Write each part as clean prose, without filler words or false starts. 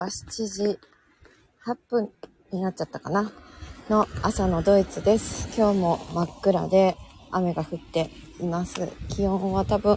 7時8分になっちゃったかなの朝のドイツです。今日も真っ暗で雨が降っています。気温は多分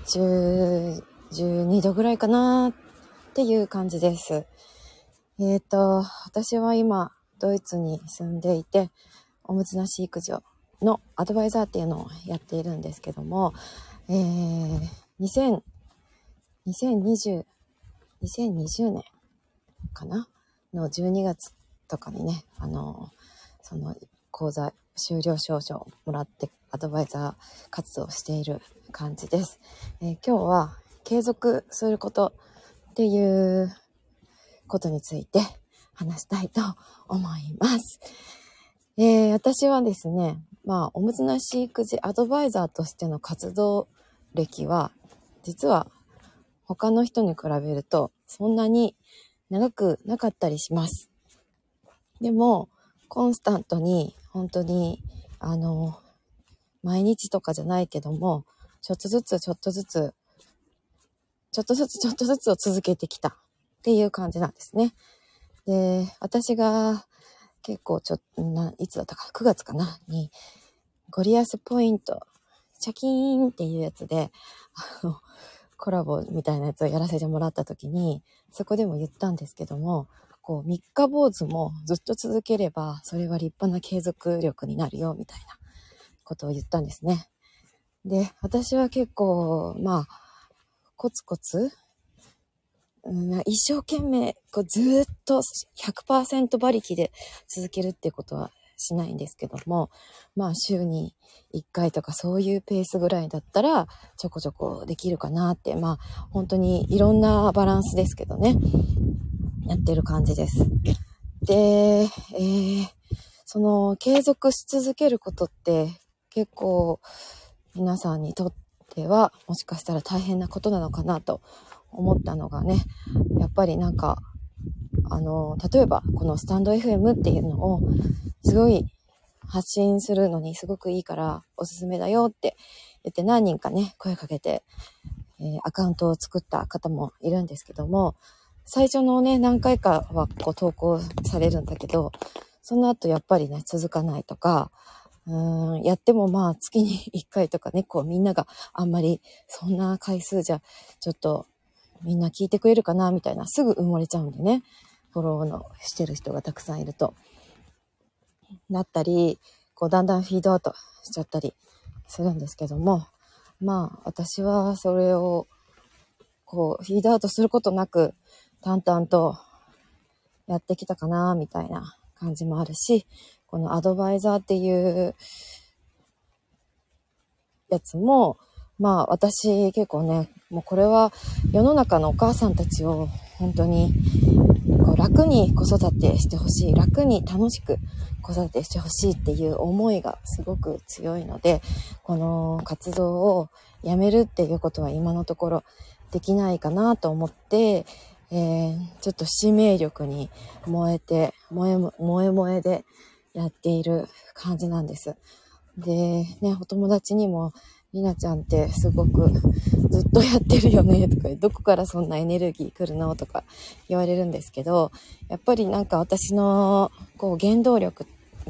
12度ぐらいかなっていう感じです。私は今ドイツに住んでいて、おむつなし育児のアドバイザーっていうのをやっているんですけども、2020年かなの12月とかにね、その講座修了証書をもらってアドバイザー活動をしている感じです。今日は継続することっていうことについて話したいと思います。私はですね、おむつなし育児アドバイザーとしての活動歴は実は他の人に比べるとそんなに長くなかったりします。でもコンスタントに本当に毎日とかじゃないけどもちょっとずつを続けてきたっていう感じなんですね。で、私が結構いつだったか9月かなにゴリアスポイントチャキーンっていうやつでコラボみたいなやつをやらせてもらった時にそこでも言ったんですけども、三日坊主もずっと続ければそれは立派な継続力になるよみたいなことを言ったんですね。で、私は結構コツコツ、一生懸命ずっと 100% 馬力で続けるっていうことはしないんですけども、週に1回とかそういうペースぐらいだったらちょこちょこできるかなって、本当にいろんなバランスですけどね、やってる感じです。で、その継続し続けることって結構皆さんにとってはもしかしたら大変なことなのかなと思ったのがね、やっぱり例えばこのスタンド FM っていうのをすごい発信するのにすごくいいからおすすめだよって言って何人かね声かけて、アカウントを作った方もいるんですけども、最初のね何回かは投稿されるんだけど、その後やっぱりね続かないとか、やっても月に1回とかね、みんながあんまりそんな回数じゃちょっとみんな聞いてくれるかなみたいな、すぐ埋もれちゃうんでね、フォローのしてる人がたくさんいるとなったり、だんだんフィードアウトしちゃったりするんですけども、私はそれをフィードアウトすることなく淡々とやってきたかなみたいな感じもあるし、このアドバイザーっていうやつも私結構ね、もうこれは世の中のお母さんたちを本当に楽に子育てしてほしい、楽に楽しく子育てしてほしいっていう思いがすごく強いので、この活動をやめるっていうことは今のところできないかなと思って、ちょっと使命力に燃えて燃えでやっている感じなんです。でね、お友達にもりなちゃんってすごくずっとやってるよねとか、どこからそんなエネルギー来るのとか言われるんですけど、やっぱり私の原動力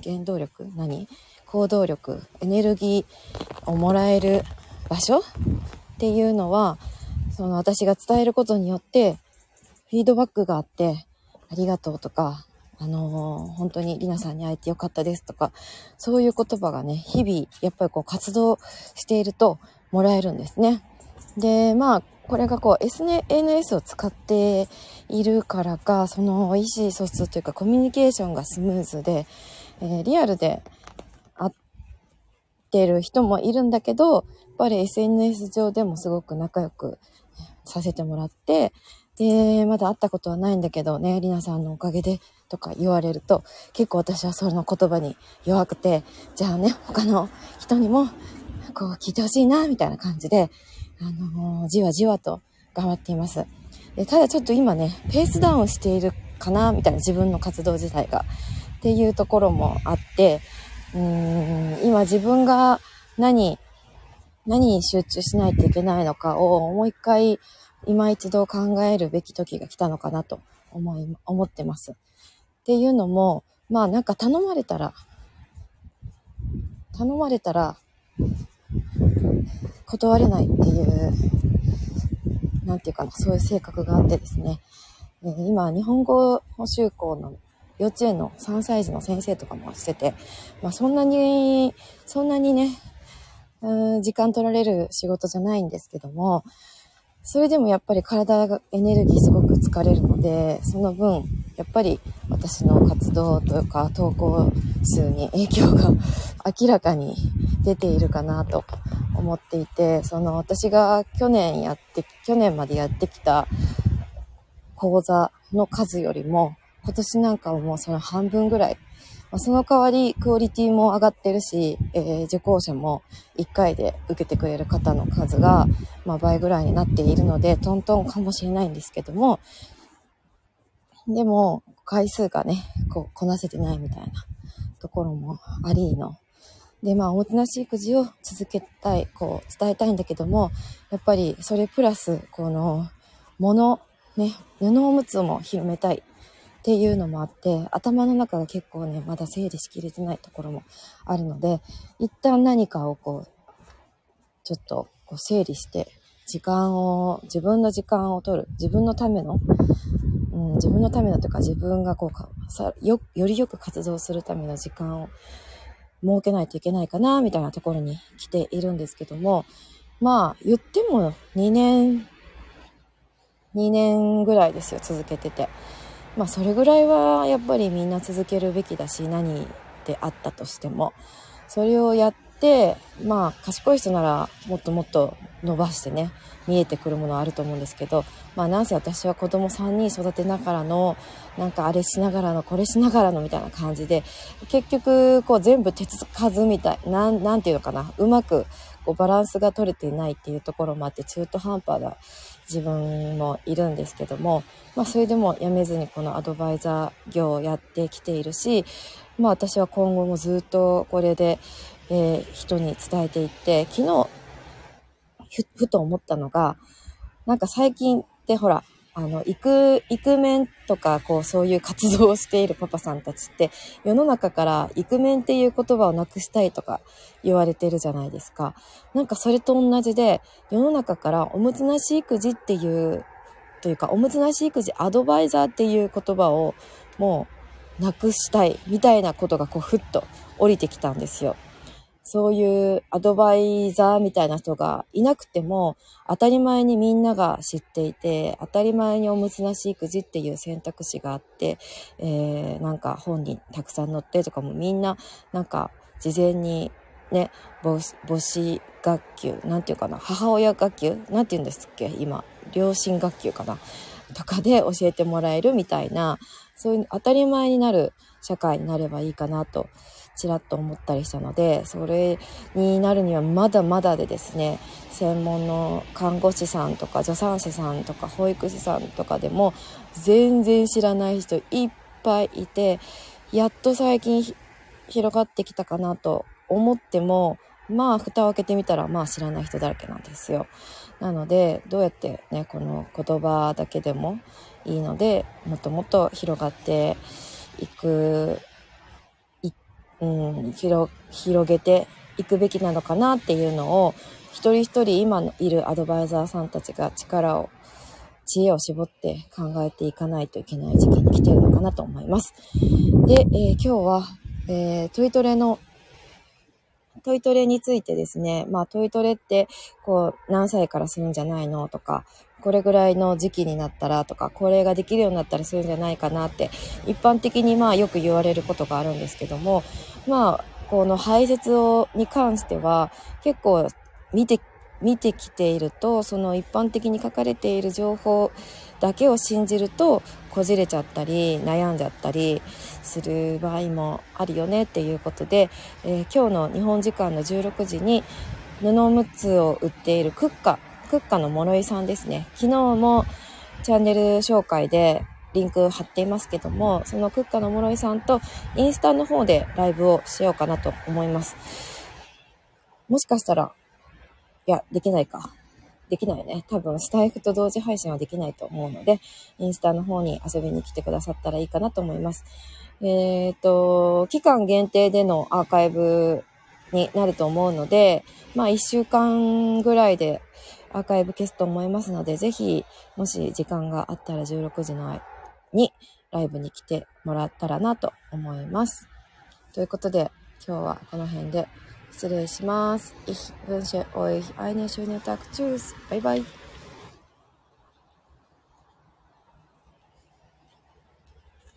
行動力、エネルギーをもらえる場所っていうのは、その私が伝えることによってフィードバックがあって、ありがとうとか、本当にりなさんに会えてよかったですとか、そういう言葉がね、日々やっぱり活動しているともらえるんですね。で、これがSNS を使っているからか、その意思疎通というかコミュニケーションがスムーズで、リアルで会ってる人もいるんだけど、やっぱり SNS 上でもすごく仲良くさせてもらって、で、まだ会ったことはないんだけどね、りなさんのおかげでとか言われると、結構私はその言葉に弱くて、じゃあね、他の人にも聞いてほしいなみたいな感じで、じわじわと頑張っています。で、ただちょっと今ねペースダウンしているかなみたいな、自分の活動自体がっていうところもあって、今自分が何に集中しないといけないのかをもう一回今一度考えるべき時が来たのかなと思ってます。っていうのも、まあなんか頼まれたら断れないっていう、なんていうかな、そういう性格があってですね。今、日本語補習校の幼稚園の3歳児の先生とかもしてて、まあそんなにね、時間取られる仕事じゃないんですけども、それでもやっぱり体がエネルギーすごく疲れるので、その分やっぱり私の活動とか投稿数に影響が明らかに出ているかなと思っていて、私が去年までやってきた講座の数よりも今年なんかはもうその半分ぐらい、その代わりクオリティも上がってるし、受講者も1回で受けてくれる方の数が、倍ぐらいになっているのでトントンかもしれないんですけども、でも回数がねこなせてないみたいなところもありので、おもてなし育児を続けたい、伝えたいんだけども、やっぱりそれプラス布おむつも広めたいっていうのもあって、頭の中が結構ねまだ整理しきれてないところもあるので、一旦何かをちょっと整理して自分の時間を取る、自分のためのというか、自分がよりよく活動するための時間を設けないといけないかなみたいなところに来ているんですけども、言っても2年ぐらいですよ、続けてて。それぐらいはやっぱりみんな続けるべきだし、何であったとしてもそれをやって、賢い人ならもっともっと伸ばしてね、見えてくるものはあると思うんですけど、なんせ私は子供3人育てながらの、なんかあれしながらのこれしながらのみたいな感じで、結局全部手つかずみたいなんていうのかな、うまくバランスが取れていないっていうところもあって、中途半端な自分もいるんですけども、それでもやめずにこのアドバイザー業をやってきているし、私は今後もずっとこれで、人に伝えていって、昨日ふと思ったのが、なんか最近ってほら、イクメンとかそういう活動をしているパパさんたちって世の中からイクメンっていう言葉をなくしたいとか言われてるじゃないですか。なんかそれと同じで、世の中からおむつなし育児っていうというか、おむつなし育児アドバイザーっていう言葉をもうなくしたいみたいなことがふっと降りてきたんですよ。そういうアドバイザーみたいな人がいなくても、当たり前にみんなが知っていて、当たり前におむつなし育児っていう選択肢があって、なんか本にたくさん載ってとかも、みんななんか事前にね、母子学級、なんていうかな、母親学級、なんていうんですっけ、今両親学級かなとかで教えてもらえるみたいな、そういう当たり前になる社会になればいいかなとちらっと思ったりしたので、それになるにはまだまだでですね、専門の看護師さんとか助産師さんとか保育士さんとかでも全然知らない人いっぱいいて、やっと最近広がってきたかなと思っても、蓋を開けてみたら知らない人だらけなんですよ。なのでどうやってね、この言葉だけでもいいので、もっともっと広がっていく、広げていくべきなのかなっていうのを、一人一人今いるアドバイザーさんたちが知恵を絞って考えていかないといけない時期に来ているのかなと思います。で、今日は、トイトレについてですね、トイトレって何歳からするんじゃないのとか、これぐらいの時期になったらとか、これができるようになったらするんじゃないかなって一般的によく言われることがあるんですけども、この排泄に関しては結構見てきていると、その一般的に書かれている情報だけを信じるとこじれちゃったり悩んじゃったりする場合もあるよねっていうことで、今日の日本時間の16時に布おむつを売っているクッカの諸井さんですね。昨日もチャンネル紹介でリンク貼っていますけども、そのクッカの諸井さんとインスタの方でライブをしようかなと思います。もしかしたら、いや、できないか。 できないよね。多分スタイフと同時配信はできないと思うので、インスタの方に遊びに来てくださったらいいかなと思います。期間限定でのアーカイブになると思うので、1週間ぐらいでアーカイブ消すと思いますので、ぜひ、もし時間があったら16時のにライブに来てもらったらなと思います。ということで、今日はこの辺で失礼します。Ich wünsche euch eine schöne Tag. Tschüss. バイバイ。